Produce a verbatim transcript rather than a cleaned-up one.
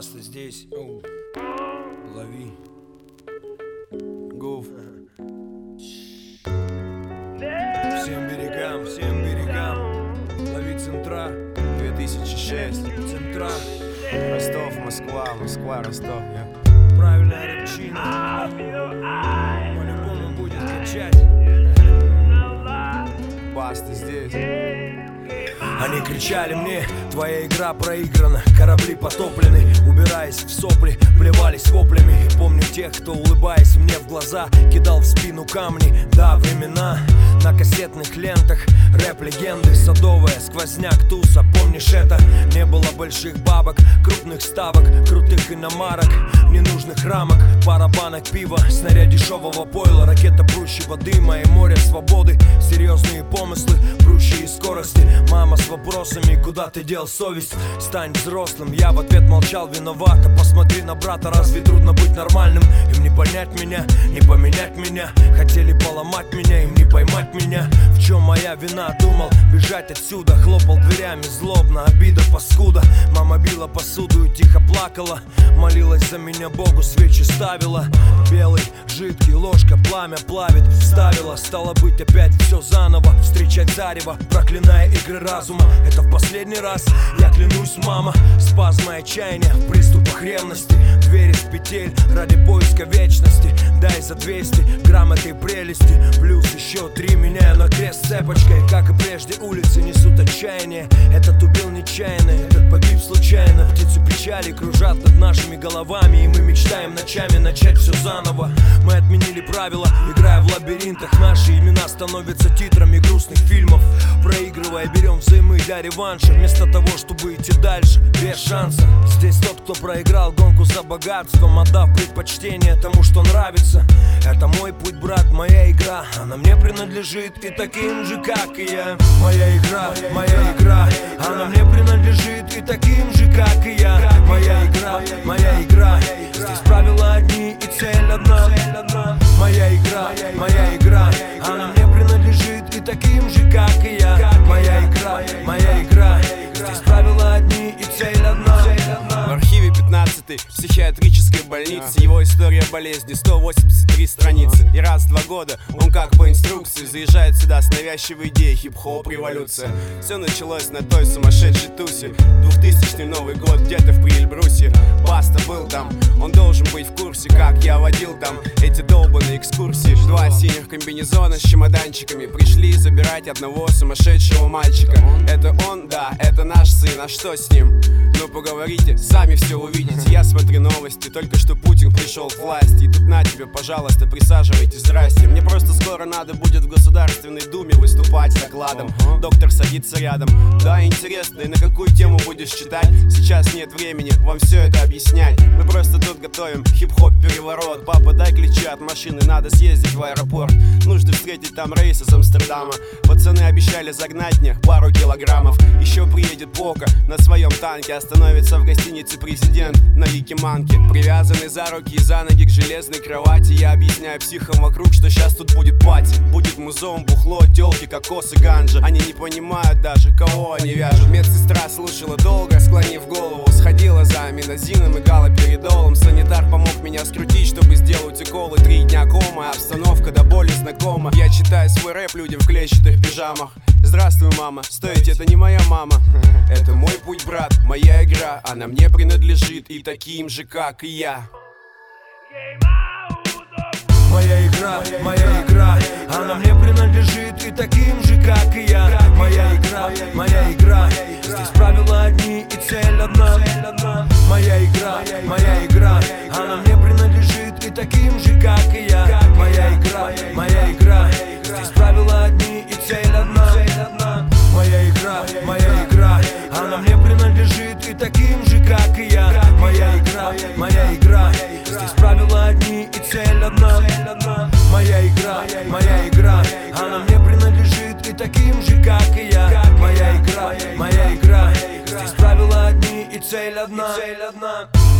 Баста здесь. Оу. Лови. Гуф. Всем берегам, всем берегам. Лови центра. две тысячи шесть. Центра. Ростов, Москва, Москва, Ростов. Я. Правильная рыбчина. По-любому будет качать. Баста здесь. Они кричали мне: твоя игра проиграна, корабли потоплены. Убираясь в сопли, плевались воплями. И помню тех, кто, улыбаясь мне в глаза, кидал в спину камни. Да, времена на кассетных лентах, рэп-легенды, садовая, сквозняк, туса. Помнишь это? Не было больших бабок, крупных ставок, крутых иномарок, ненужных рамок, пара банок пива, снаряд дешевого пойла, ракета прущего дыма и море свободы. Серьезные помыслы, прущие скорости. Мама с вопросами: куда ты дел совесть? Стань взрослым. Я в ответ молчал: виновата. Посмотри на брата, разве трудно быть нормальным? Им не понять меня, не поменять меня. Хотели поломать меня, им не поймать меня. В чем моя вина? Думал бежать отсюда, хлопал дверями злобно, обида, паскуда. Мама била посуду и тихо плакала, молилась за меня Богу, свечи ставила. Белый, жидкий, ложка, пламя плавит. Вставила, стало быть опять все заново. Встречать зарево, проклиная игры разума. Это в последний раз, я клянусь, мама. Спазмы отчаяния в приступах ревности. Двери из петель ради поиска вечности. Дай за двести грамм этой прелести, плюс еще три, меняю на крест цепочкой. Как и прежде, улицы несут отчаяние. Этот убил нечаянно, этот погиб случайно. Птицы печали кружат над нашими головами, и мы мечтаем ночами начать все заново. Мы отменили правила, играя в лабиринтах. Наши имена становятся титрами грустных фильмов. Проигрывая, берем взаймы для реванша, вместо того, чтобы идти дальше без шанса. Здесь тот, кто проиграл гонку за богатством, отдав предпочтение тому, что нравится. Это мой путь, брат, моя игра. Она мне принадлежит и таким же, как и я. Моя игра, моя игра. Она мне принадлежит и таким же, как и я. Моя игра, моя игра. Здесь правила одни и цель одна. Моя игра, моя игра. Она мне принадлежит и таким же, как и я. Моя игра, моя игра. Здесь правила одни и цель одна. В архиве пятнадцатой психиатрической больницы его история болезни, сто восемьдесят три страницы. И раз в два года он как по инструкции заезжает сюда с навязчивой идеей: хип-хоп революция. Все началось на той сумасшедшей тусе. Двухтысячный Новый год где-то в Приэльбрусе. Баста был там, он должен быть в курсе, как я водил там эти долбаные экскурсии. Два синих комбинезона с чемоданчиками пришли забирать одного сумасшедшего мальчика. Это он, да, это наш сын, а что с ним? Ну поговорите, сами все увидите. Я смотрю новости, только что Путин пришел к власти. И тут на тебе, пожалуйста, присаживайтесь, здрасте. Мне просто скоро надо будет в Государственной Думе выступать с докладом. Доктор садится рядом. Да, интересно, и на какую тему будешь читать? Сейчас нет времени вам все это объяснять. Мы просто тут готовим хип-хоп переворот. Папа, дай ключи от машины, надо съездить в аэропорт. Нужно встретить там рейс из Амстердама. Пацаны обещали загнать мне пару килограммов. Еще приедет Бока на своем танке, остановится в гостинице президент на Якиманке. Привязанный за руки и за ноги к железной кровати, я объясняю психам вокруг, что сейчас тут будет пати. Будет музон, бухло, телки, кокос и ганджа. Они не понимают даже, кого они вяжут. Медсестра слушала долго, склонив голову. Сходила за аминозином и галоперидолом. Санитар помог меня скрутить, чтобы сделать уколы. Три дня кома, обстановка до боли знакома. Я читаю свой рэп людям в клетчатых пижамах. Здравствуй, мама, стойте, это не моя мама. Это мой путь, брат, моя игра. Она мне принадлежит и таким же, как и я. Моя игра, моя игра. Она мне принадлежит и таким же, как и я. Моя игра, моя игра. Здесь правила одни и цель одна. Моя игра, моя игра. Она мне принадлежит и таким же, как и я. Моя игра, моя игра. Здесь правила одни и цель одна. Моя игра, моя игра. Она мне принадлежит и таким же, как и я. Моя игра, моя игра. Здесь правила одни и цель одна. Моя игра, моя игра. Она мне принадлежит и таким же, как и я. Моя игра, моя игра. Здесь правила одни и цель одна.